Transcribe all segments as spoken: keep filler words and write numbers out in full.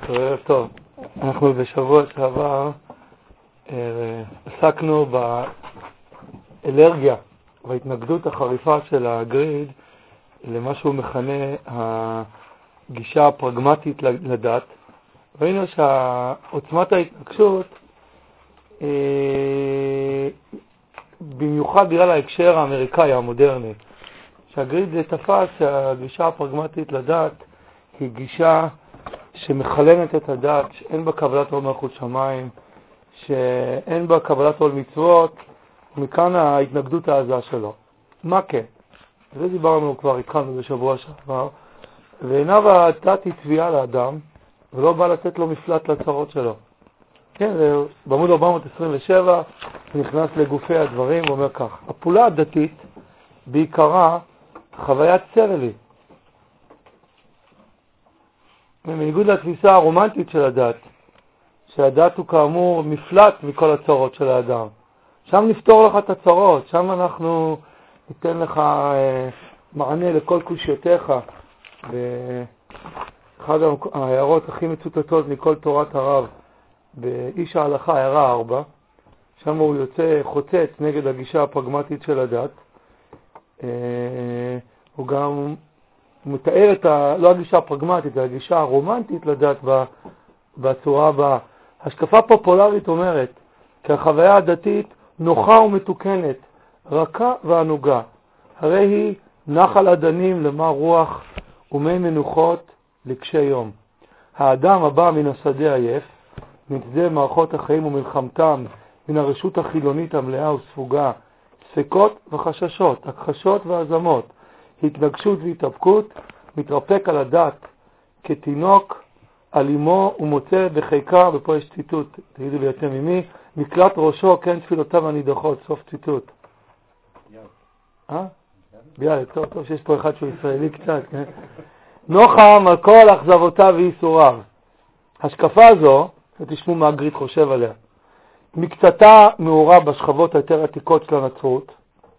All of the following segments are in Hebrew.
ערב טוב. אנחנו בשבוע שעבר עסקנו באלרגיה, בהתנגדות החריפה של הגריד למה שהוא מכנה הגישה הפרגמטית לדת. ראינו שעוצמת ההתנגשות במיוחד בגלל ההקשר האמריקאי המודרני, שהגריד תפס שהגישה הפרגמטית לדת היא גישה שמחלנת את הדת, שאין בה קבלת עול מלכות שמיים, שאין בה קבלת עול מצוות, ומכאן ההתנגדות העזה שלו. מה כן? זה דיברנו כבר, התחלנו בשבוע שעבר, ועיניו הדת היא תביעה לאדם, ולא בא לתת לו מפלט לצרות שלו. כן, בעמוד ארבע מאות עשרים ושבע נכנס לגופי הדברים ואומר כך: הפעולה הדתית בעיקרה חוויית סרלי. בניגוד לתפיסה הרומנטית של הדת, שהדת הוא כאמור מפלט מכל הצרות של האדם. שם נפתור לך את הצרות, שם אנחנו ניתן לך אה, מענה לכל קושיותיך. ואחד ההערות הכי מצוטטות מכל תורת הרב, באיש ההלכה, הערה ארבע, שם הוא יוצא חוצץ נגד הגישה הפרגמטית של הדת. אה, הוא גם הוא מתאר את ה... לא הגישה הפרגמטית, הגישה הרומנטית לדת בצורה הבאה. השקפה פופולרית אומרת כי החוויה הדתית נוחה ומתוקנת, רכה וענוגה. הרי היא נחל עדנים למר רוח ומי מנוחות לקשי יום. האדם הבא מן השדה עייף, מצדה מערכות החיים ומלחמתם, מן הרשות החילונית המלאה וספוגה, ספקות וחששות, הכחשות והזמות, התנגשות והתאבקות, מתרפק על הדת כתינוק על אמו ומוצא בחיקה, ופה יש ציטוט, תגידו לי אתם ממי, מקלט ראשו כן תפילותיו הנידחות, סוף ציטוט. אה? ביאללה, טוב טוב שיש פה אחד שהוא ישראלי קצת, כן? נוחם על כל אכזבותיו ואיסוריו. השקפה הזו, תשמעו מה הגריד חושב עליה, מקצתה מעורה בשכבות היותר עתיקות של הנצרות,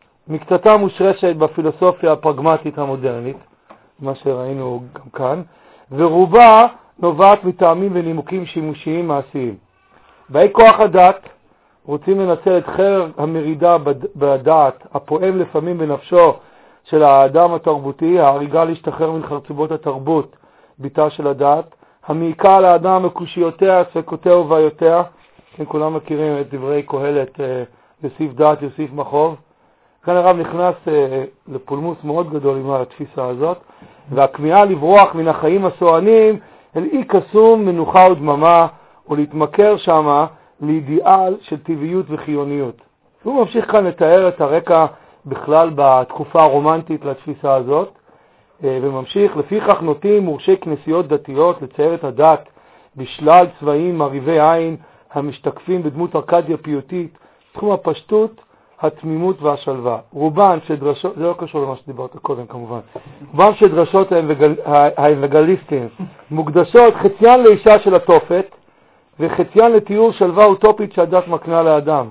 מקצתה מושרשת בפילוסופיה הפרגמטית המודרנית, מה שראינו גם כאן, ורובה נובעת מטעמים ונימוקים שימושיים מעשיים. באי כוח הדת רוצים לנצל את חרב המרידה בדעת, הפועם לפעמים בנפשו של האדם התרבותי, ההריגה להשתחרר מן חרצובות התרבות, ביתה של הדת, המעיקה על האדם מקושיותיה, ספקותיה ובעיותיה, כן, כולם מכירים את דברי קהלת, יוסיף דעת, יוסיף מחוב. כאן הרב נכנס אה, לפולמוס מאוד גדול עם התפיסה הזאת, והכמיהה לברוח מן החיים הסוענים אל אי קסום, מנוחה ודממה, ולהתמכר שמה לאידיאל של טבעיות וחיוניות. הוא ממשיך כאן לתאר את הרקע בכלל בתקופה הרומנטית לתפיסה הזאת, אה, וממשיך, לפיכך נוטים מורשי כנסיות דתיות לצייר את הדת בשלל צבעים מריבי עין המשתקפים בדמות ארקדיה פיוטית, תחום הפשטות, התמימות והשלווה. רובן שדרשות, זה לא קשור למה שדיברת קודם כמובן, רובן שדרשות האוונגליסטים מוקדשות חציין לאישה של התופת וחציין לתיאור שלווה אוטופית שהדת מקנה לאדם.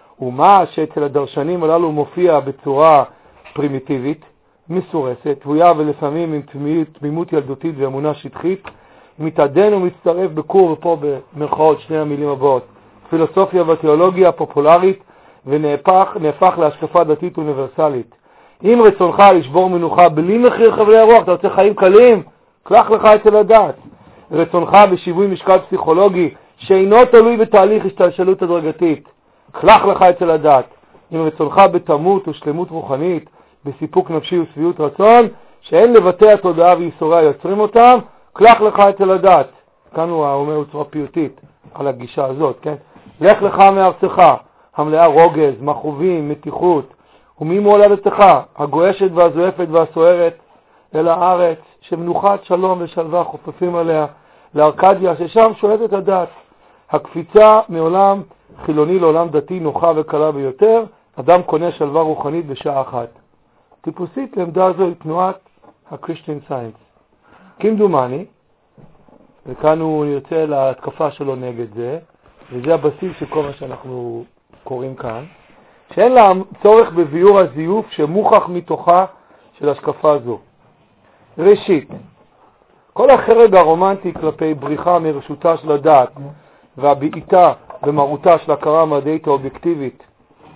ומה שאצל הדרשנים הללו מופיע בצורה פרימיטיבית, מסורסת, תבויה ולפעמים עם תמימות, תמימות ילדותית ואמונה שטחית, מתעדן ומצטרף בקור, ופה במרכאות שני המילים הבאות, פילוסופיה ותיאולוגיה הפופולרית, ונהפך נהפך להשקפה דתית אוניברסלית. אם רצונך לשבור מנוחה בלי מחיר חבלי הרוח, אתה רוצה חיים קלים, קלח לך אצל הדת. רצונך בשיווי משקל פסיכולוגי שאינו תלוי בתהליך השתלשלות הדרגתית, קלח לך אצל הדת. אם רצונך בתמות ושלמות רוחנית, בסיפוק נפשי ושביעות רצון, שאין לבטא התודעה וייסוריה יוצרים אותם, קלח לך אצל הדת. כאן הוא אומר בצורה פיוטית על הגישה הזאת, כן? לך לך מארצך, המלאה רוגז, מחובים, מתיחות, וממולדתך, הגועשת והזועפת והסוערת, אל הארץ, שמנוחת שלום ושלווה חופפים עליה, לארקדיה, ששם שולטת הדת. הקפיצה מעולם חילוני לעולם דתי נוחה וקלה ביותר, אדם קונה שלווה רוחנית בשעה אחת. טיפוסית לעמדה זו היא תנועת הקריסטיאן סיינס. כמדומני, וכאן הוא יוצא להתקפה שלו נגד זה, וזה הבסיס של כל מה שאנחנו קוראים כאן, שאין לה צורך בביור הזיוף שמוכח מתוכה של השקפה זו. ראשית, כל החרג הרומנטי כלפי בריחה מרשותה של הדעת והבעיטה במרותה של הכרה המדעית האובייקטיבית,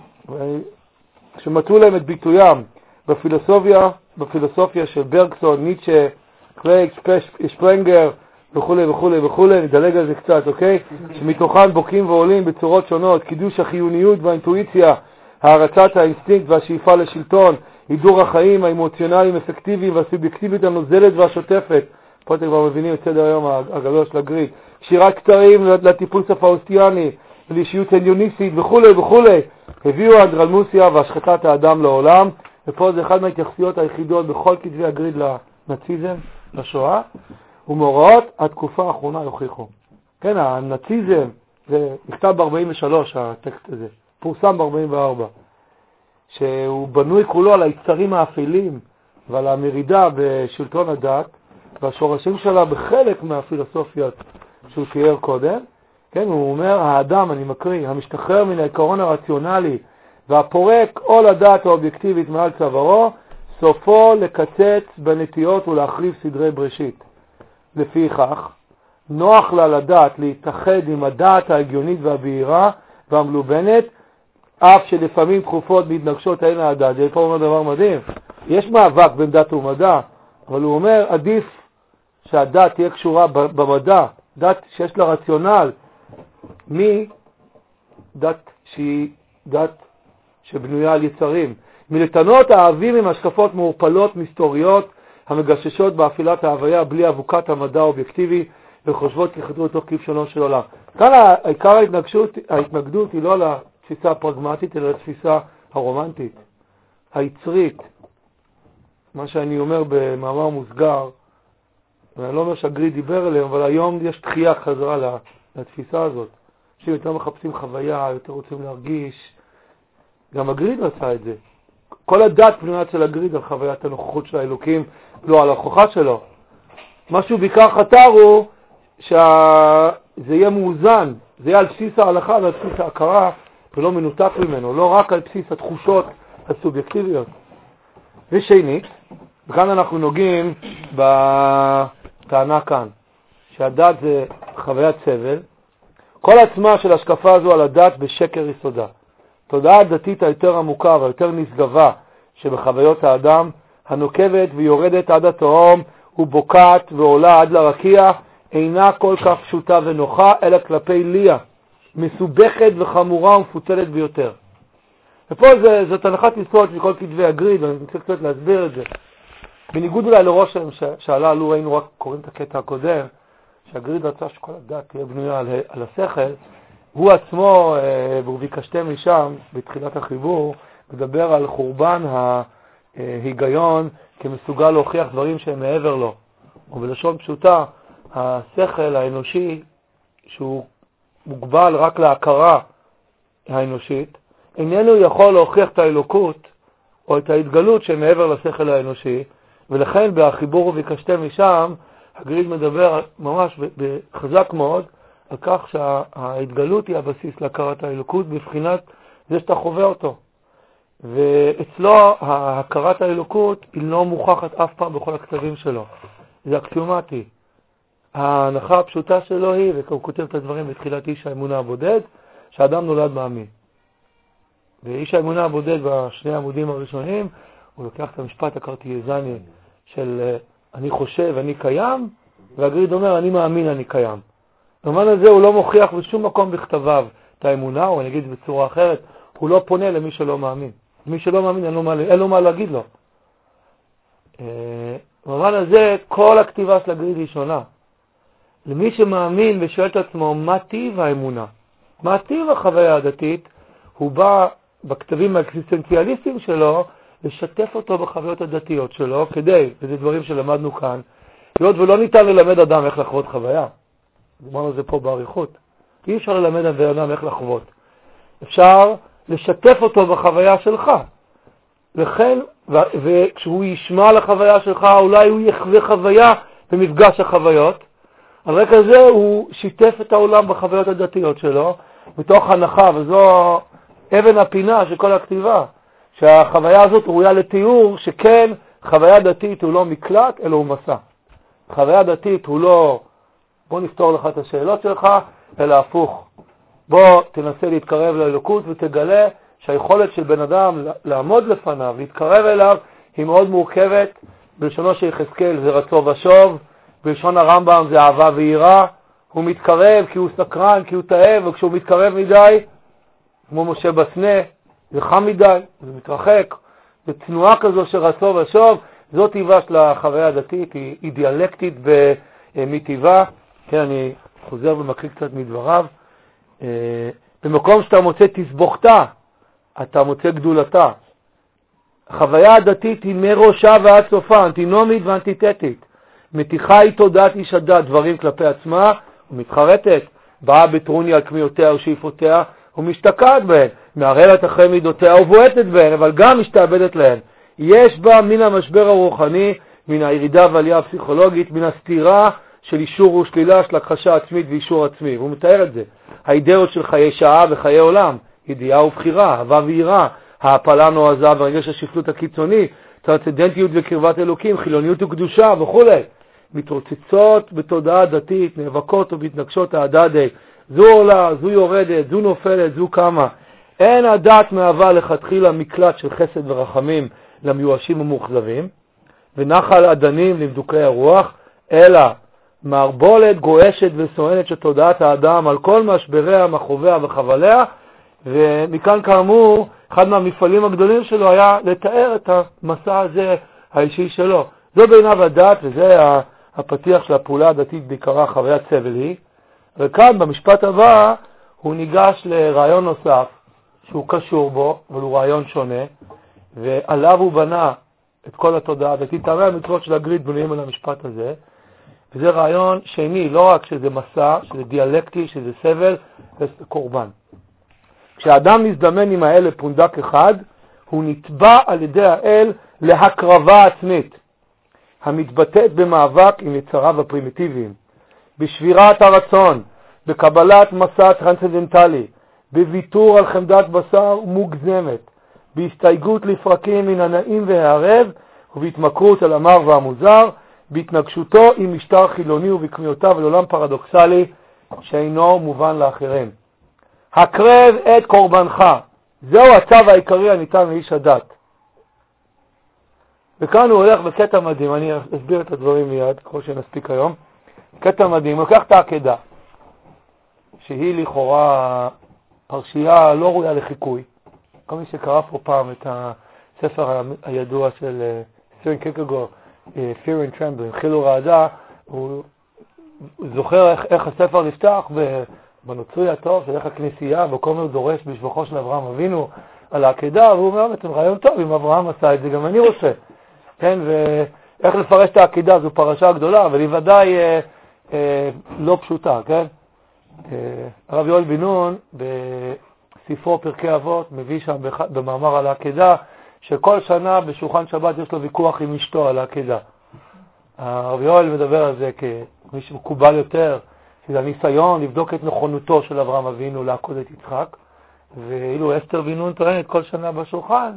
שמצאו להם את ביטוים בפילוסופיה, בפילוסופיה של ברקסון, ניטשה, קרייג, שפרנגר וכו' וכו' וכו', נדלג על זה קצת, אוקיי? שמתוכן בוקעים ועולים בצורות שונות, קידוש החיוניות והאינטואיציה, הערצת האינסטינקט והשאיפה לשלטון, הידור החיים האמוציונליים אפקטיביים והסובייקטיבית הנוזלת והשוטפת. פה אתם כבר מבינים את סדר היום הגדול של הגריד. שירת קצרים לטיפוס הפאוסטיאני, לאישיות עליוניסטית וכו' וכו'. הביאו האנדרלמוסיה והשחטת האדם לעולם, ופה זה אחד מההתייחסויות היחידות בכל כתבי הגריד לנאציזם, לשואה, ומאורעות התקופה האחרונה יוכיחו. כן, הנאציזם, זה נכתב ב-ארבעים ושלוש הטקסט הזה, פורסם ב-ארבעים וארבע, שהוא בנוי כולו על היצרים האפלים ועל המרידה בשלטון הדת, והשורשים שלה בחלק מהפילוסופיות שהוא תיאר קודם. כן, הוא אומר, האדם, אני מקריא, המשתחרר מן העיקרון הרציונלי והפורק עול הדעת האובייקטיבית מעל צווארו, סופו לקצץ בנטיות ולהחריב סדרי בראשית. לפיכך, נוח לה לדעת להתאחד עם הדעת ההגיונית והבהירה והמלובנת, אף שלפעמים תכופות בהתנגשות אין הדעת. זה פה אומר דבר מדהים. יש מאבק בין דת ומדע, אבל הוא אומר, עדיף שהדת תהיה קשורה במדע, דת שיש לה רציונל, מדת שהיא דת שבנויה על יצרים. מלתנות האהבים עם השקפות מעורפלות מסתוריות, המגששות באפילת ההוויה בלי אבוקת המדע האובייקטיבי, וחושבות כחדרו לתוך כבשונו של עולם. כאן העיקר ההתנגדות, ההתנגדות היא לא על התפיסה הפרגמטית, אלא לתפיסה הרומנטית, היצרית. מה שאני אומר במאמר מוסגר, ואני לא אומר שהגריד דיבר אליהם, אבל היום יש תחייה חזרה לתפיסה הזאת. אנשים יותר מחפשים חוויה, יותר רוצים להרגיש. גם הגריד רצה את זה. כל הדת פנייה של הגריד על חוויית הנוכחות של האלוקים, לא על ההוכחה שלו. משהו בעיקר חתר הוא שזה יהיה מאוזן, זה יהיה על בסיס ההלכה ועל בסיס ההכרה, ולא מנותק ממנו, לא רק על בסיס התחושות הסובייקטיביות. ושנית, וכאן אנחנו נוגעים בטענה כאן, שהדת זה חוויית סבל, כל עצמה של השקפה הזו על הדת בשקר יסודה. תודעה דתית היותר עמוקה והיותר נשגבה שבחוויות האדם, הנוקבת ויורדת עד התהום ובוקעת ועולה עד לרקיע, אינה כל כך פשוטה ונוחה, אלא כלפי ליה, מסובכת וחמורה ומפוצלת ביותר. ופה זה, זאת הנחת יסוד של כל כתבי הגריד, ואני רוצה קצת להסביר את זה. בניגוד אולי לרושם שעלה עלו, ראינו רק קוראים את הקטע הקודם, שהגריד רצה שכל הדת תהיה בנויה על, על השכל, הוא עצמו, והוא ביקשתם משם, בתחילת החיבור, מדבר על חורבן ההיגיון כמסוגל להוכיח דברים שהם מעבר לו. ובלשון פשוטה, השכל האנושי, שהוא מוגבל רק להכרה האנושית, איננו יכול להוכיח את האלוקות או את ההתגלות שמעבר לשכל האנושי, ולכן בחיבור וביקשתם משם, הגריד מדבר ממש בחזק מאוד, על כך שההתגלות היא הבסיס להכרת האלוקות בבחינת זה שאתה חווה אותו. ואצלו הכרת האלוקות היא לא מוכחת אף פעם בכל הכתבים שלו. זה אקסיומטי. ההנחה הפשוטה שלו היא, והוא כותב את הדברים בתחילת איש האמונה הבודד, שהאדם נולד מאמין. ואיש האמונה הבודד בשני העמודים הראשונים, הוא לוקח את המשפט הקרטייזני של אני חושב, אני קיים, והגריד אומר אני מאמין, אני קיים. במובן הזה הוא לא מוכיח בשום מקום בכתביו את האמונה, או אני אגיד בצורה אחרת, הוא לא פונה למי שלא מאמין. מי שלא מאמין, אין לו מה, אין לו מה להגיד לו. במובן הזה, כל הכתיבה של הגריד היא שונה. למי שמאמין ושואל את עצמו, מה טיב האמונה? מה טיב החוויה הדתית? הוא בא בכתבים האקסיסטנציאליסטיים שלו, לשתף אותו בחוויות הדתיות שלו, כדי, וזה דברים שלמדנו כאן, להיות ולא ניתן ללמד אדם איך לחוות חוויה. אמרנו זה פה בעריכות. אי אפשר ללמד אדם איך לחוות. אפשר לשתף אותו בחוויה שלך. לכן, ו- וכשהוא ישמע על החוויה שלך, אולי הוא יחווה חוויה במפגש החוויות. על רקע זה הוא שיתף את העולם בחוויות הדתיות שלו, מתוך הנחה, וזו אבן הפינה של כל הכתיבה, שהחוויה הזאת ראויה לתיאור, שכן חוויה דתית הוא לא מקלט, אלא הוא מסע. חוויה דתית הוא לא, בוא נפתור לך את השאלות שלך, אלא הפוך. בוא תנסה להתקרב לאלוקות ותגלה שהיכולת של בן אדם לעמוד לפניו, להתקרב אליו, היא מאוד מורכבת. בלשונו של יחזקאל זה רצו ושוב, בלשון הרמב"ם זה אהבה ויראה. הוא מתקרב כי הוא סקרן, כי הוא תאב, וכשהוא מתקרב מדי, כמו משה בסנה, זה חם מדי, זה מתרחק. בתנועה כזו של רצו ושוב, זו טבעה של החוויה הדתית, היא, היא דיאלקטית ומטבעה. כן, אני חוזר ומקריא קצת מדבריו. במקום שאתה מוצא תסבוכתה, אתה מוצא גדולתה. החוויה הדתית היא מראשה ועד סופה, אנטינומית ואנטיתטית. מתיחה היא תודעת איש הדת דברים כלפי עצמה, ומתחרטת, באה בטרוניה על כמיותיה ושאיפותיה, ומשתקעת בהן, מערערת אחרי מידותיה ובועטת בהן, אבל גם משתעבדת להן. יש בה מן המשבר הרוחני, מן הירידה ועלייה הפסיכולוגית, מן הסתירה של אישור ושלילה, של הכחשה עצמית ואישור עצמי. והוא מתאר את זה. האידאות של חיי שעה וחיי עולם, ידיעה ובחירה, אהבה ויראה, ההפלה נועזה והרגש השפלות הקיצוני, טרנסצנדנטיות וקרבת אלוקים, חילוניות וקדושה וכו'. מתרוצצות בתודעה דתית, נאבקות ובהתנגשות ההדדי. זו עולה, זו יורדת, זו נופלת, זו קמה. אין הדת מהווה לכתחילה מקלט של חסד ורחמים למיואשים ומאוכזבים, ונחל עדנים למדוכאי הרוח, אלא מערבולת גועשת וסוענת של תודעת האדם על כל משבריה, מחוביה וחבליה. ומכאן כאמור, אחד מהמפעלים הגדולים שלו היה לתאר את המסע הזה האישי שלו. זו בעיניו הדת, וזה הפתיח של הפעולה הדתית בעיקרה, חוויית סבל היא. וכאן במשפט הבא הוא ניגש לרעיון נוסף שהוא קשור בו, אבל הוא רעיון שונה, ועליו הוא בנה את כל התודעה הדתית. טעמי המצוות של הגריד בנויים על המשפט הזה, וזה רעיון שני, לא רק שזה מסע, שזה דיאלקטי, שזה סבל, זה קורבן. כשאדם מזדמן עם האל לפונדק אחד, הוא נתבע על ידי האל להקרבה עצמית, המתבטאת במאבק עם יצריו הפרימיטיביים, בשבירת הרצון, בקבלת מסע טרנסצנדנטלי, בוויתור על חמדת בשר מוגזמת, בהסתייגות לפרקים מן הנעים והערב, ובהתמכרות על המר והמוזר, בהתנגשותו עם משטר חילוני ובכמיותיו לעולם פרדוקסלי שאינו מובן לאחרים. הקרב את קורבנך, זהו הצו העיקרי הניתן לאיש הדת. וכאן הוא הולך בקטע מדהים, אני אסביר את הדברים מיד, כמו שנספיק היום. קטע מדהים, הוא לוקח את העקדה, שהיא לכאורה פרשייה לא ראויה לחיקוי. כל מי שקרא פה פעם את הספר הידוע של סרן קיקגור, Fear and Trembling, חיל ורעדה, הוא זוכר איך, איך הספר נפתח בנוצרי הטוב, של איך הכנסייה, וכומר דורש בשבחו של אברהם אבינו על העקדה, והוא אומר, אתם רעיון טוב, אם אברהם עשה את זה, גם אני רוצה. כן, ואיך לפרש את העקדה, זו פרשה גדולה, אבל היא ודאי אה, אה, לא פשוטה, כן? אה, הרב יואל בן נון, בספרו פרקי אבות, מביא שם במאמר על העקדה, שכל שנה בשולחן שבת יש לו ויכוח עם אשתו על העקדה. הרב יואל מדבר על זה כמי שמקובל יותר, שזה הניסיון לבדוק את נכונותו של אברהם אבינו לעקוד את יצחק, ואילו אסתר בן נון טוענת כל שנה בשולחן,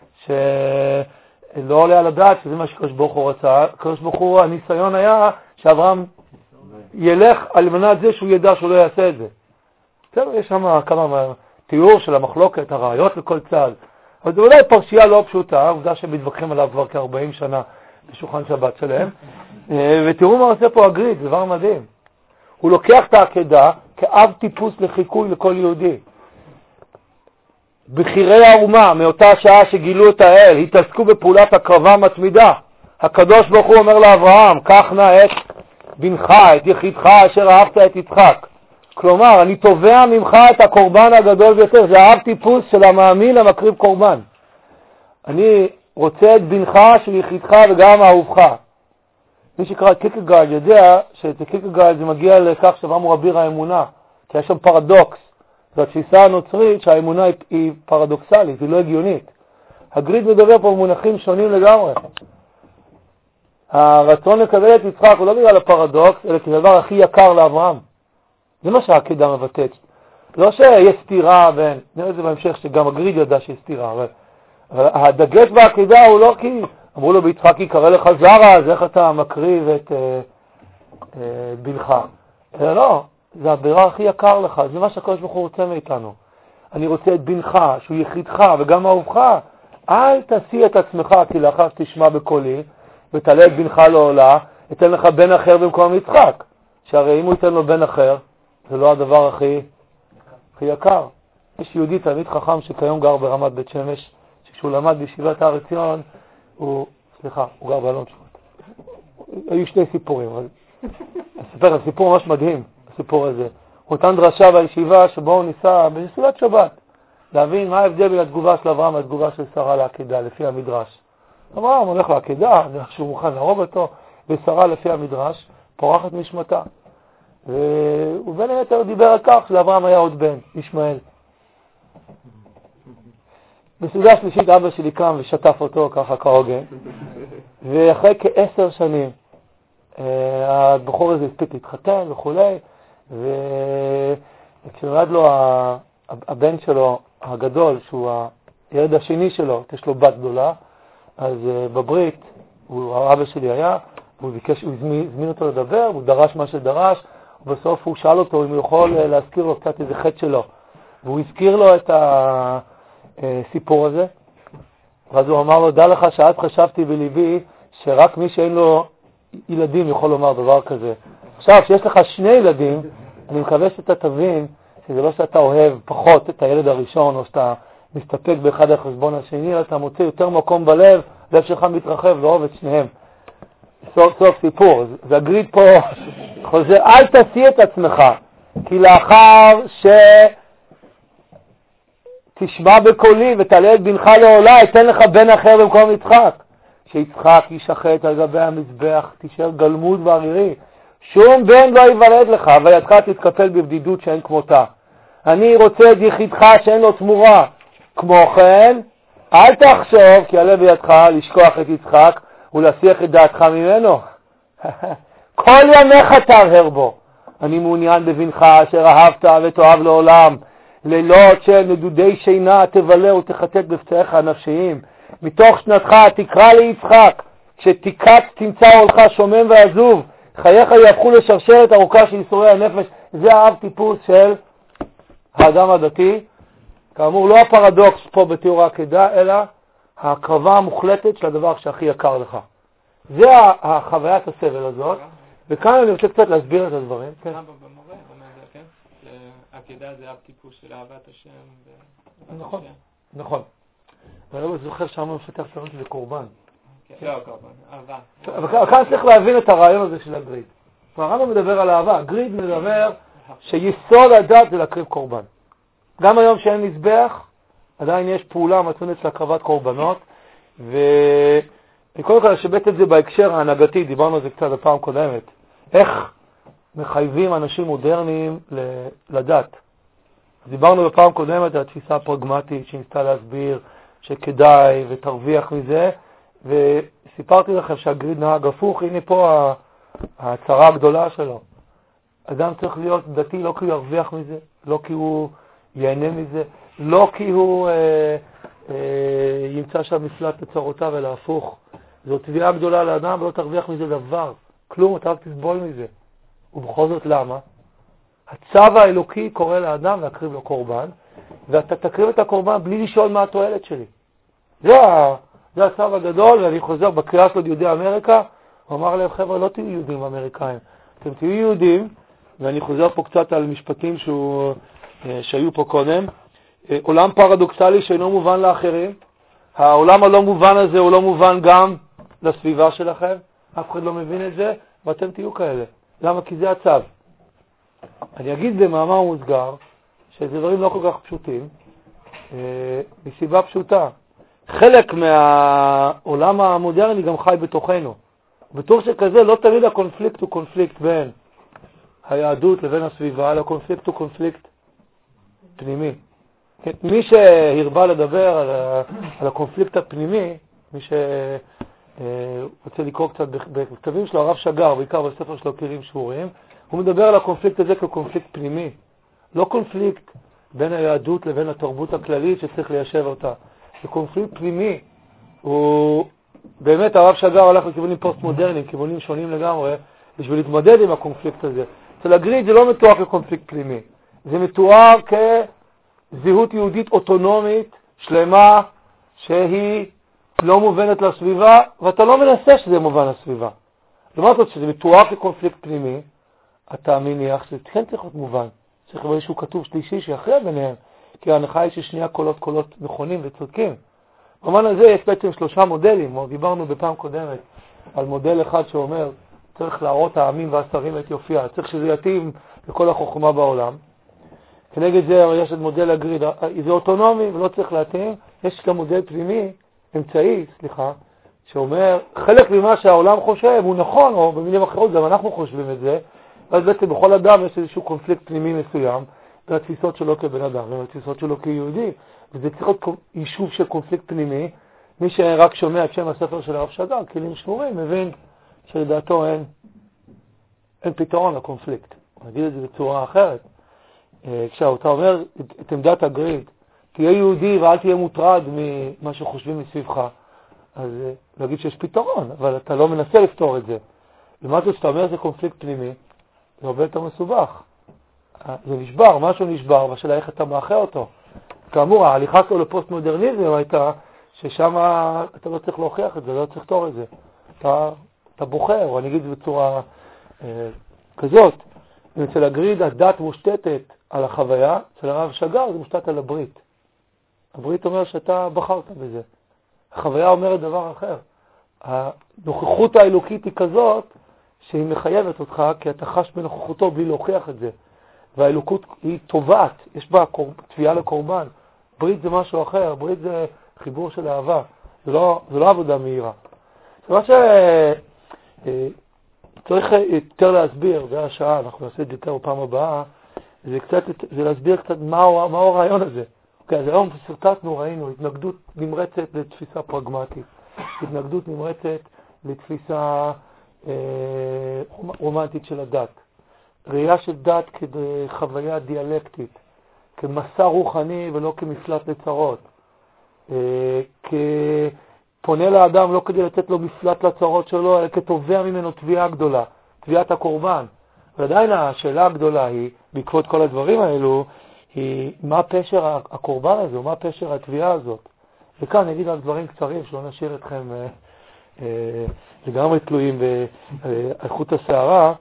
שלא עולה על הדעת שזה מה שקדוש ברוך הוא רצה. קדוש ברוך הוא, הניסיון היה שאברהם ילך על מנת זה שהוא ידע שהוא לא יעשה את זה. בסדר, יש שם כמה תיאור של המחלוקת, הראיות לכל צד. אבל זה אולי פרשייה לא פשוטה, העובדה שמתווכחים עליו כבר כ-ארבעים שנה בשולחן שבת שלהם. ותראו מה עושה פה הגריד, זה דבר מדהים. הוא לוקח את העקדה כאב טיפוס לחיקוי לכל יהודי. בחירי האומה, מאותה שעה שגילו את האל, התעסקו בפעולת הקרבה מתמידה. הקדוש ברוך הוא אומר לאברהם, קח נא את בנך, את יחידך אשר אהבת את יצחק. כלומר, אני תובע ממך את הקורבן הגדול ביותר. זה האב טיפוס של המאמין המקריב קורבן. אני רוצה את בנך של יחידך וגם אהובך. מי שקרא את קיקגרד יודע שאת קיקגרד זה מגיע לכך שאברהם הוא אביר האמונה, כי יש שם פרדוקס. זו התפיסה הנוצרית שהאמונה היא, היא פרדוקסלית, היא לא הגיונית. הגריד מדבר פה במונחים שונים לגמרי. הרצון לקבל את יצחק הוא לא בגלל הפרדוקס, אלא כדבר הכי יקר לאברהם. זה מה שהעקדה מבטאת. לא שיש סתירה, ונראה את זה בהמשך שגם הגריד ידע שיש סתירה, אבל, אבל הדגש בעקדה הוא לא כי אמרו לו ביצחק יקרא לך זרע, אז איך אתה מקריב את, אה, בנך. אלא לא, זה הדבר הכי יקר לך, זה מה שהקדוש ברוך הוא רוצה מאיתנו. אני רוצה את בנך, שהוא יחידך וגם אהובך. אל תשיא את עצמך, כי לאחר שתשמע בקולי, ותעלה את בנך לעולה, אתן לך בן אחר במקום יצחק. שהרי אם הוא ייתן לו בן אחר, זה לא הדבר הכי, הכי יקר. יש יהודי תלמיד חכם שכיום גר ברמת בית שמש, שכשהוא למד בישיבת הר עציון, הוא, סליחה, הוא גר באלון שבות. היו שני סיפורים, אבל אספר, הסיפור ממש מדהים, הסיפור הזה. הוא נתן דרשה בישיבה שבו הוא ניסה בסעודת שבת, להבין מה ההבדל בין התגובה של אברהם והתגובה של שרה לעקדה, לפי המדרש. אברהם הולך לעקדה, שהוא מוכן להרוג אותו, ושרה לפי המדרש, פורחת נשמתה. והוא בין היתר דיבר על כך שלאברהם היה עוד בן, ישמעאל. בסעודה שלישית אבא שלי קם ושטף אותו ככה כהוגן, ואחרי כעשר שנים הבחור הזה הספיק להתחתן וכו', וכשנולד לו הבן שלו הגדול, שהוא הילד השני שלו, יש לו בת גדולה, אז בברית, הוא, אבא שלי היה, הוא ביקש, הוא הזמין אותו לדבר, הוא דרש מה שדרש, ובסוף הוא שאל אותו אם הוא יכול להזכיר לו קצת איזה חטא שלו, והוא הזכיר לו את הסיפור הזה, ואז הוא אמר לו, דע לך שאז חשבתי בליבי שרק מי שאין לו ילדים יכול לומר דבר כזה. עכשיו, שיש לך שני ילדים, אני מקווה שאתה תבין שזה לא שאתה אוהב פחות את הילד הראשון, או שאתה מסתפק באחד החשבון השני, אלא אתה מוצא יותר מקום בלב, לב שלך מתרחב ואוהב את שניהם. סוף סוף סיפור. זה הגריד פה חוזר, אל תשיא את עצמך, כי לאחר שתשמע בקולי ותעלה את בנך לעולה, אתן לך בן אחר במקום יצחק. שיצחק ישחט על גבי המזבח, תישאר גלמוד וערירי. שום בן לא ייוולד לך, וידך תתקפל בבדידות שאין כמותה. אני רוצה את יחידך שאין לו תמורה. כמו כן, אל תחשוב, כי עלה בידך לשכוח את יצחק ולהסיח את דעתך ממנו. כל ימיך תרהר בו. אני מעוניין בבנך אשר אהבת ותאהב לעולם. לילות של נדודי שינה תבלה ותחטט בפצעיך הנפשיים. מתוך שנתך תקרא ליצחק, כשתיקץ תמצא עולך שומם ועזוב, חייך יהפכו לשרשרת ארוכה של ייסורי הנפש. זה האב טיפוס של האדם הדתי. כאמור, לא הפרדוקס פה בתיאור העקדה, אלא ההקרבה המוחלטת של הדבר שהכי יקר לך. זה החוויית הסבל הזאת, וכאן אני רוצה קצת להסביר את הדברים. כן. במורה, במורה, כן? העקדה זה אב טיפוס של אהבת השם. נכון, נכון. ואני לא זוכר שאמרנו מפתח סרון שזה קורבן. לא, קורבן, אהבה. אבל כאן צריך להבין את הרעיון הזה של הגריד. הרמב"ם מדבר על אהבה. הגריד מדבר שיסוד הדת זה להקריב קורבן. גם היום שאין מזבח, עדיין יש פעולה מתונה של הקרבת קורבנות, וקודם כל לשבט את זה בהקשר ההנהגתי, דיברנו על זה קצת בפעם קודמת. איך מחייבים אנשים מודרניים לדת. דיברנו בפעם קודמת על התפיסה הפרגמטית שניסתה להסביר שכדאי ותרוויח מזה, וסיפרתי לכם שהגריד נהג הפוך. הנה פה ההצהרה הגדולה שלו. אדם צריך להיות דתי לא כי הוא ירוויח מזה, לא כי הוא ייהנה מזה, לא כי הוא אה, אה, ימצא שם מפלט לצרותיו, אלא הפוך. זו תביעה גדולה לאדם ולא תרוויח מזה דבר. כלום, אתה רק תסבול מזה. ובכל זאת למה? הצו האלוקי קורא לאדם להקריב לו קורבן, ואתה תקריב את הקורבן בלי לשאול מה התועלת שלי. זה, זה הצו הגדול, ואני חוזר בקריאה של יהודי אמריקה, הוא אמר להם, חבר'ה, לא תהיו יהודים אמריקאים, אתם תהיו יהודים, ואני חוזר פה קצת על משפטים שהוא, שהיו פה קודם, עולם פרדוקסלי שאינו מובן לאחרים, העולם הלא מובן הזה הוא לא מובן גם לסביבה שלכם, אף אחד לא מבין את זה, ואתם תהיו כאלה. למה? כי זה הצו. אני אגיד במאמר מוסגר, שזה דברים לא כל כך פשוטים, מסיבה פשוטה. חלק מהעולם המודרני גם חי בתוכנו. בתור שכזה לא תמיד הקונפליקט הוא קונפליקט בין היהדות לבין הסביבה, אלא הקונפליקט הוא קונפליקט פנימי. מי שהרבה לדבר על, על הקונפליקט הפנימי, מי שרוצה לקרוא קצת בכתבים שלו, הרב שגר, בעיקר בספר שלו קירים שבורים, הוא מדבר על הקונפליקט הזה כקונפליקט פנימי. לא קונפליקט בין היהדות לבין התרבות הכללית שצריך ליישב אותה. זה קונפליקט פנימי. הוא באמת, הרב שגר הולך לכיוונים פוסט-מודרניים, כיוונים שונים לגמרי, בשביל להתמודד עם הקונפליקט הזה. אצל הגריד זה לא מתואר כקונפליקט פנימי, זה מתואר כזהות יהודית אוטונומית, שלמה, שהיא לא מובנת לסביבה, ואתה לא מנסה שזה מובן לסביבה. זאת אומרת שזה מתואר כקונפליקט פנימי, אתה מניח שזה כן צריך להיות מובן. צריך להיות איזשהו כתוב שלישי שיכריע ביניהם, כי ההנחה היא ששנייה קולות קולות נכונים וצודקים. במובן הזה יש בעצם שלושה מודלים, או דיברנו בפעם קודמת על מודל אחד שאומר, צריך להראות העמים והשרים את יופייה, צריך שזה יתאים לכל החוכמה בעולם. כנגד זה יש את מודל הגריד, זה אוטונומי ולא צריך להתאים. יש גם מודל פנימי, אמצעי, סליחה, שאומר, חלק ממה שהעולם חושב הוא נכון, או במילים אחרות גם אנחנו חושבים את זה, ואז בעצם בכל אדם יש איזשהו קונפליקט פנימי מסוים, בין התפיסות שלו כבן אדם, בין התפיסות שלו כיהודי, וזה צריך להיות יישוב של קונפליקט פנימי. מי שרק שומע את שם הספר של הרב שג"ר, כלים שמורים, מבין שלדעתו אין, אין פתרון לקונפליקט. נגיד את זה בצורה אחרת. כשאתה אומר את עמדת הגריד, תהיה יהודי ואל תהיה מוטרד ממה שחושבים מסביבך, אז להגיד שיש פתרון, אבל אתה לא מנסה לפתור את זה. ומה זה שאתה אומר זה קונפליקט פנימי, זה הרבה יותר מסובך. זה נשבר, משהו נשבר, והשאלה איך אתה מאחר אותו. כאמור, ההליכה שלו לפוסט מודרניזם הייתה ששם אתה לא צריך להוכיח את זה, לא צריך לפתור את זה. אתה, אתה בוחר, או אני אגיד את זה בצורה אה, כזאת. אצל הגריד הדת מושתתת על החוויה, אצל הרב שג"ר זה מושתת על הברית. הברית אומר שאתה בחרת בזה. החוויה אומרת דבר אחר. הנוכחות האלוקית היא כזאת שהיא מחייבת אותך, כי אתה חש בנוכחותו בלי להוכיח את זה. והאלוקות היא טובעת, יש בה תביעה לקורבן. ברית זה משהו אחר, ברית זה חיבור של אהבה, זה לא, זה לא עבודה מהירה. זה מה שצריך יותר להסביר, זה השעה, אנחנו נעשה את זה יותר בפעם הבאה, זה, קצת, זה להסביר קצת מהו, מהו הרעיון הזה. אוקיי, אז היום בסרטטנו ראינו התנגדות נמרצת לתפיסה פרגמטית, התנגדות נמרצת לתפיסה אה, רומנטית של הדת. ראייה של דת כחוויה דיאלקטית, כמסע רוחני ולא כמפלט לצרות, כפונה לאדם לא כדי לתת לו מפלט לצרות שלו, אלא כתובע ממנו תביעה גדולה, תביעת הקורבן. ועדיין השאלה הגדולה היא, בעקבות כל הדברים האלו, היא מה פשר הקורבן הזה, מה פשר התביעה הזאת. וכאן נגיד רק דברים קצרים, שלא נשאיר אתכם אה, אה, לגמרי תלויים באיכות השערה,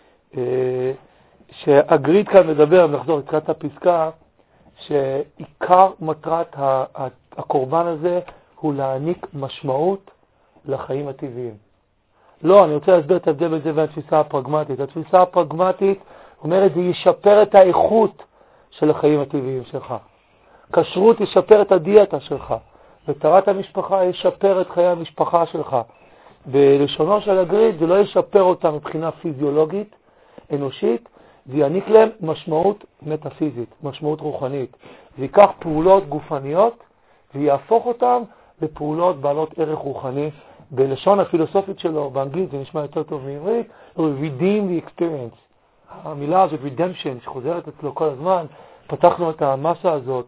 שהגריד כאן מדבר, נחזור לקראת הפסקה, שעיקר מטרת הקורבן הזה הוא להעניק משמעות לחיים הטבעיים. לא, אני רוצה להסביר את ההבדל בזה והתפיסה הפרגמטית. התפיסה הפרגמטית אומרת, זה ישפר את האיכות של החיים הטבעיים שלך. כשרות ישפר את הדיאטה שלך. ותרת המשפחה ישפר את חיי המשפחה שלך. בלשונו של הגריד זה לא ישפר אותה מבחינה פיזיולוגית, אנושית, זה יעניק להם משמעות מטאפיזית, משמעות רוחנית. זה ייקח פעולות גופניות ויהפוך אותם לפעולות בעלות ערך רוחני. בלשון הפילוסופית שלו, באנגלית זה נשמע יותר טוב מעברית, redeem the experience. המילה הזאת, redemption, שחוזרת אצלו כל הזמן, פתחנו את המסה הזאת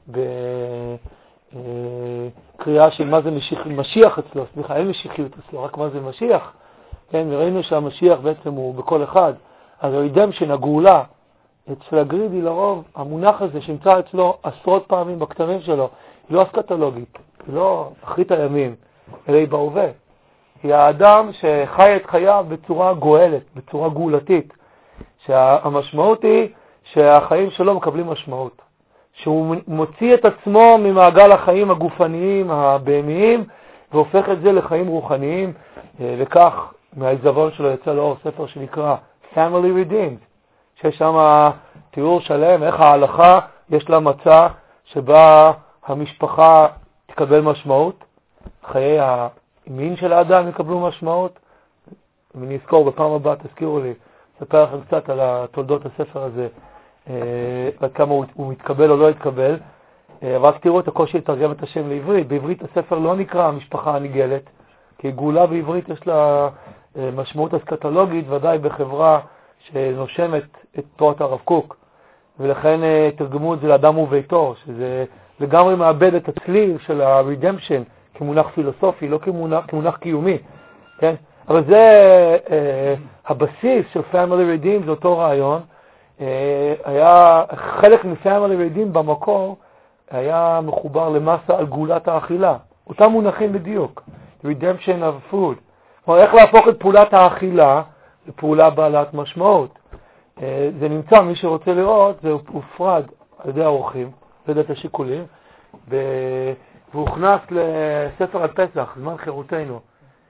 בקריאה של מה זה משיח, משיח אצלו, סליחה, אין משיחיות אצלו, רק מה זה משיח. כן, וראינו שהמשיח בעצם הוא בכל אחד. אז ה-redemption, הגאולה, אצל הגריד היא לרוב, המונח הזה שנמצא אצלו עשרות פעמים בכתבים שלו, היא לא אסקטולוגית, היא לא אחרית הימים, אלא היא בהווה. היא האדם שחי את חייו בצורה גואלת, בצורה גאולתית, שהמשמעות היא שהחיים שלו מקבלים משמעות, שהוא מוציא את עצמו ממעגל החיים הגופניים, הבהמיים, והופך את זה לחיים רוחניים, וכך מהעיזבון שלו יצא לאור ספר שנקרא Family Redeemed, שיש שם תיאור שלם איך ההלכה יש לה מצע שבה המשפחה תקבל משמעות, חיי המין של האדם יקבלו משמעות. אם אני אזכור בפעם הבאה, תזכירו לי, אספר לכם קצת על תולדות הספר הזה, עד כמה הוא, הוא מתקבל או לא יתקבל, רק תראו את הקושי לתרגם את השם לעברית. בעברית הספר לא נקרא המשפחה הניגלת, כי גאולה בעברית יש לה משמעות אסקטולוגית, ודאי בחברה שנושמת את תורת הרב קוק, ולכן תרגמו את זה לאדם וביתו, שזה לגמרי מאבד את הצליל של ה-redemption כמונח פילוסופי, לא כמונח, כמונח קיומי. כן? אבל זה אה, הבסיס של family redeem, זה אותו רעיון. אה, היה חלק מ-family redeem במקור, היה מחובר למסה על גאולת האכילה. אותם מונחים בדיוק. redemption of food. כלומר, איך להפוך את פעולת האכילה לפעולה בעלת משמעות. אה, זה נמצא, מי שרוצה לראות, זה הופרד על ידי האורחים, לדעת השיקולים, והוכנס לספר על פסח, זמן חירותנו.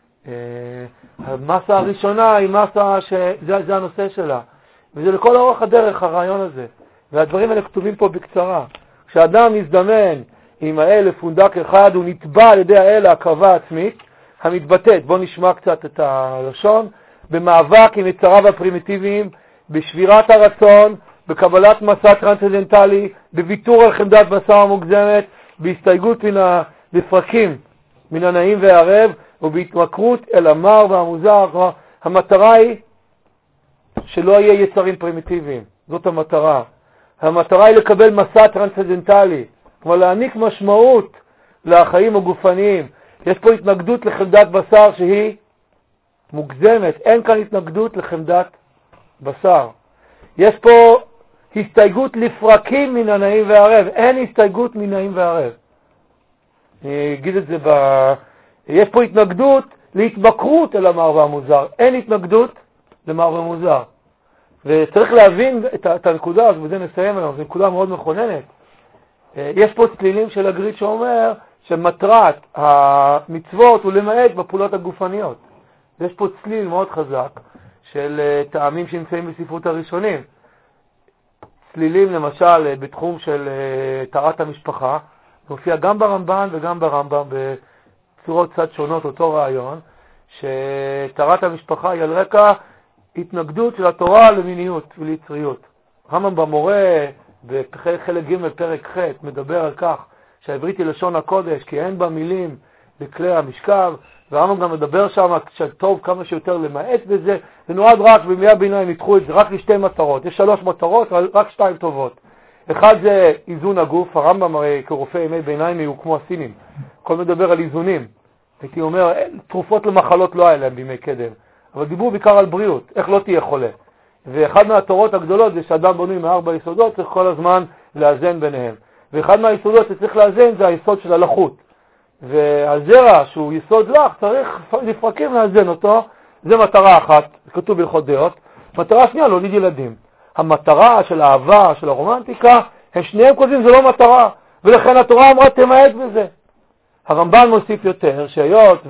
המסה הראשונה היא מסה שזה זה הנושא שלה, וזה לכל אורך הדרך הרעיון הזה, והדברים האלה כתובים פה בקצרה. כשאדם מזדמן עם האל לפונדק אחד, הוא נטבע על ידי האל להקרבה עצמית המתבטאת, בוא נשמע קצת את הלשון, במאבק עם יצריו הפרימיטיביים, בשבירת הרצון, בקבלת מסע טרנסצנדנטלי, בוויתור על חמדת בשר המוגזמת, בהסתייגות מן הפרקים, מן הנעים והערב, ובהתמכרות אל המר והמוזר. כלומר, המטרה היא שלא יהיה יצרים פרימיטיביים. זאת המטרה. המטרה היא לקבל מסע טרנסצנדנטלי, כלומר להעניק משמעות לחיים הגופניים. יש פה התנגדות לחמדת בשר שהיא מוגזמת. אין כאן התנגדות לחמדת בשר. יש פה הסתייגות לפרקים מן הנעים והערב. אין הסתייגות מן הנעים והערב. אני אגיד את זה ב... יש פה התנגדות להתמכרות אל המר והמוזר. אין התנגדות למר ומוזר. וצריך להבין את, את הנקודה הזאת, וזה נסיים היום. זו נקודה מאוד מכוננת. יש פה צלילים של הגריד שאומר שמטרת המצוות הוא למעט בפעולות הגופניות. יש פה צליל מאוד חזק של טעמים שנמצאים בספרות הראשונים. צלילים למשל בתחום של תארת המשפחה, מופיע גם ברמב"ן וגם ברמב"ם בצורות קצת שונות אותו רעיון, שתארת המשפחה היא על רקע התנגדות של התורה למיניות וליצריות. רמב"ם במורה בחלק ג' פרק ח' מדבר על כך שהעברית היא לשון הקודש כי אין בה מילים לכלי המשכב, והרמב"ם גם מדבר שם שטוב כמה שיותר למעט בזה. זה נועד רק בימי הביניים, ניתחו את זה רק לשתי מטרות. יש שלוש מטרות, אבל רק שתיים טובות. אחד זה איזון הגוף. הרמב"ם הרי כרופא ימי ביניים הוא כמו הסינים. הכל מדבר על איזונים. הייתי אומר, תרופות למחלות לא היה להם בימי קדם, אבל דיברו בעיקר על בריאות, איך לא תהיה חולה. ואחד מהתורות הגדולות זה שאדם בנוי מארבע יסודות, צריך כל הזמן לאזן ביניהם. ואחד מהיסודות שצריך לאזן זה היסוד של הלחות. והזרע שהוא יסוד לך, צריך לפרקים לאזן אותו. זה מטרה אחת, כתוב בהלכות דעות. מטרה שנייה, להוליד ילדים. המטרה של האהבה, של הרומנטיקה, הם שניהם כותבים, זה לא מטרה. ולכן התורה אמרה תמעט בזה. הרמב"ן מוסיף יותר, שהיות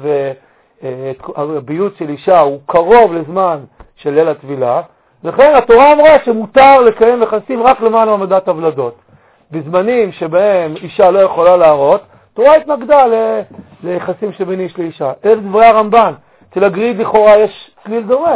והביוץ של אישה הוא קרוב לזמן של ליל הטבילה, לכן התורה אמרה שמותר לקיים יחסים רק למען העמדת הוולדות. בזמנים שבהם אישה לא יכולה להראות, התורה התנגדה ל... ליחסים שבין איש לאישה. אלה דברי הרמב"ן. אצל הגריד לכאורה יש צליל דומה.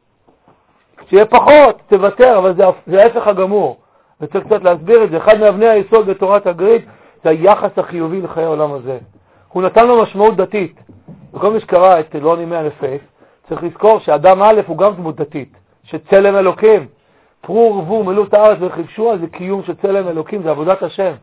שיהיה פחות, תוותר, אבל זה, זה ההפך הגמור. וצריך קצת להסביר את זה. אחד מאבני היסוד בתורת הגריד זה היחס החיובי לחיי העולם הזה. הוא נתן לו משמעות דתית. וכל מי שקרא את לא נימי הנפף, צריך לזכור שאדם א' הוא גם דמות דתית, שצלם אלוקים. פרו ורבו מלאו את הארץ וכבשוה, זה קיום של צלם אלוקים, זה עבודת השם.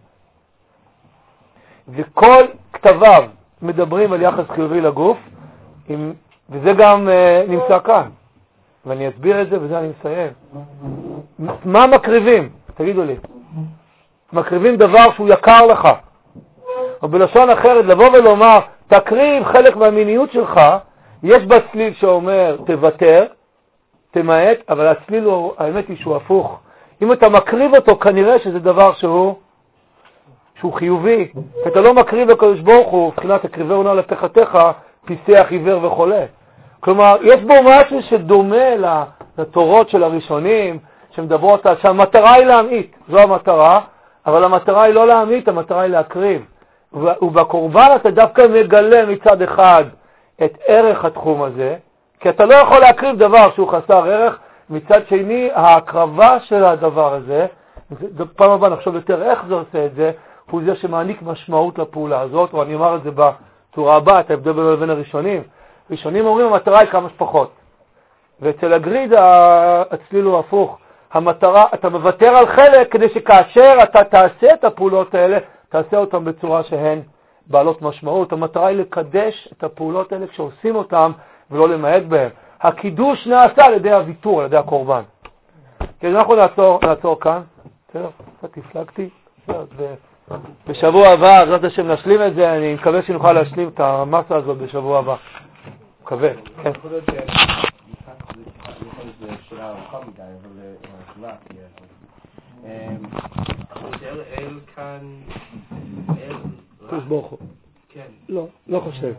וכל כתביו מדברים על יחס חיובי לגוף, עם, וזה גם uh, נמצא כאן. ואני אסביר את זה וזה אני מסיים. מה מקריבים? תגידו לי. מקריבים דבר שהוא יקר לך. או בלשון אחרת, לבוא ולומר, תקריב חלק מהמיניות שלך, יש בה צליל שאומר, תוותר, תמעט, אבל הצליל הוא, האמת היא שהוא הפוך. אם אתה מקריב אותו, כנראה שזה דבר שהוא, שהוא חיובי. אתה לא מקריב לקדוש ברוך הוא, מבחינת הקריבי עונה לפחתך, פיסח עיוור וחולה. כלומר, יש בו משהו שדומה לתורות של הראשונים, שמדברות על שהמטרה היא להמעיט. זו המטרה, אבל המטרה היא לא להמעיט, המטרה היא להקריב. ובקורבן אתה דווקא מגלה מצד אחד את ערך התחום הזה, כי אתה לא יכול להקריב דבר שהוא חסר ערך, מצד שני ההקרבה של הדבר הזה, פעם הבאה נחשוב יותר איך זה עושה את זה, הוא זה שמעניק משמעות לפעולה הזאת, או אני אומר את זה בצורה הבאה, אתה הבדל בין בין הראשונים. ראשונים אומרים המטרה היא כמה שפחות, ואצל הגריד הצליל הוא הפוך. המטרה, אתה מוותר על חלק כדי שכאשר אתה תעשה את הפעולות האלה, תעשה אותם בצורה שהן בעלות משמעות. המטרה היא לקדש את הפעולות האלה כשעושים אותם, ולא למעט בהם. הקידוש נעשה על ידי הוויתור, על ידי הקורבן. כן, אנחנו נעצור, נעצור כאן. בסדר, קצת הפלגתי. בשבוע הבא, בעזרת השם, נשלים את זה. אני מקווה שנוכל להשלים את המסה הזאת בשבוע הבא. מקווה. כן. יכול להיות שזה שאלה ארוכה מדי, אבל השאלה תהיה. חושב אל כאן, אל... קדוש ברוך הוא. כן. לא, לא חושב.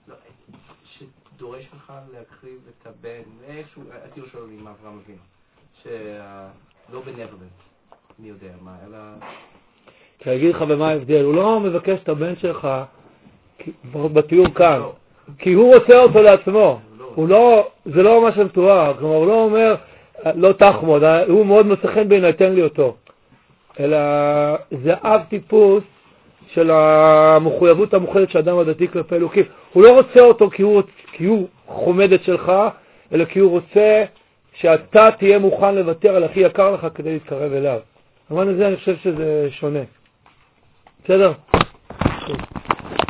שדורש לך להקריב את הבן, ואיכשהו, התיאור שלו עם אברהם אבינו, שלא בנבלנט, מי יודע מה, אלא... כי אני אגיד לך במה ההבדל, הוא לא מבקש את הבן שלך בתיאור כאן, כי הוא רוצה אותו לעצמו. הוא לא, זה לא מה שמתואר, כלומר הוא לא אומר, לא תחמוד, הוא מאוד מצא חן בעיניי, תן לי אותו. אלא זה אב טיפוס של המחויבות המוחלטת של האדם הדתי כלפי אלוקים. הוא לא רוצה אותו כי הוא, כי הוא חומדת שלך, אלא כי הוא רוצה שאתה תהיה מוכן לוותר על הכי יקר לך כדי להתקרב אליו. במובן הזה אני חושב שזה שונה. בסדר?